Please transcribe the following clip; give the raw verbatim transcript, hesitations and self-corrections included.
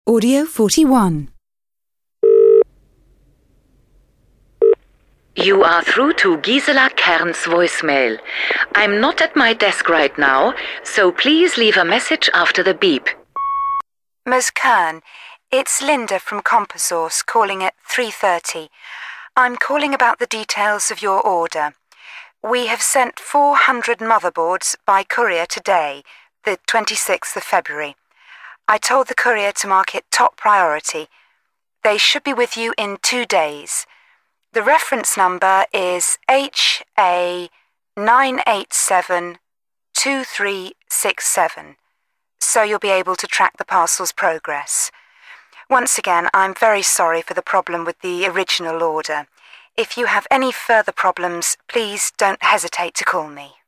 Audio forty-one. You are through to Gisela Kern's voicemail. I'm not at my desk right now, so please leave a message after the beep. Miz Kern, it's Linda from Compasource calling at three thirty. I'm calling about the details of your order. We have sent four hundred motherboards by courier today, the twenty-sixth of February. I told the courier to mark it top priority. They should be with you in two days. The reference number is H A nine eight seven two three six seven, so you'll be able to track the parcel's progress. Once again, I'm very sorry for the problem with the original order. If you have any further problems, please don't hesitate to call me.